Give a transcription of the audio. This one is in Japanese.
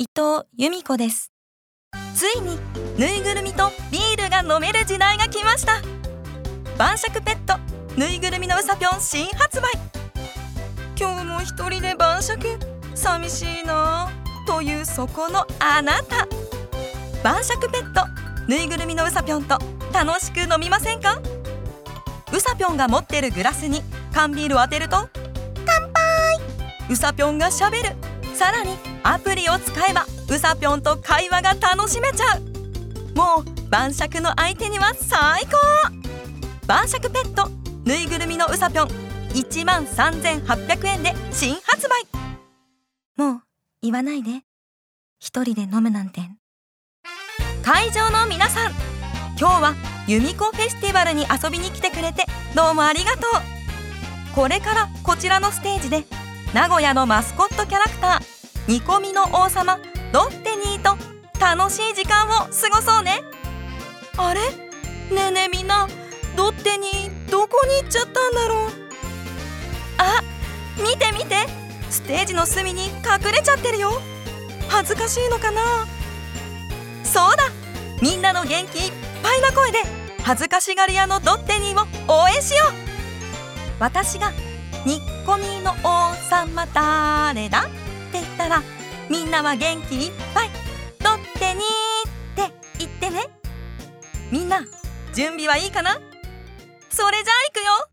伊藤由美子です。ついにぬいぐるみとビールが飲める時代が来ました。晩酌ペットぬいぐるみのうさぴょん新発売。今日も一人で晩酌寂しいなというそこのあなた、晩酌ペットぬいぐるみのうさぴょんと楽しく飲みませんか？うさぴょんが持ってるグラスに缶ビールを当てると乾杯、うさぴょんがしゃべる。さらにアプリを使えばうさぴょんと会話が楽しめちゃう。もう晩酌の相手には最高。晩酌ペットぬいぐるみのうさぴょん13,800円で新発売。もう言わないで、一人で飲むなんて。会場の皆さん、今日は由美子フェスティバルに遊びに来てくれてどうもありがとう。これからこちらのステージで名古屋のマスコットキャラクター煮込みの王様ドッテニーと楽しい時間を過ごそうね。あれ？ねえねえみんな、ドッテニーどこに行っちゃったんだろう。あ、見て見て、ステージの隅に隠れちゃってるよ。恥ずかしいのかな。そうだ、みんなの元気いっぱいな声で恥ずかしがり屋のドッテニーを応援しよう。私が煮込みの王様誰だって言ったら、みんなは元気いっぱいドッテニーって言ってね。みんな準備はいいかな？それじゃあ行くよ。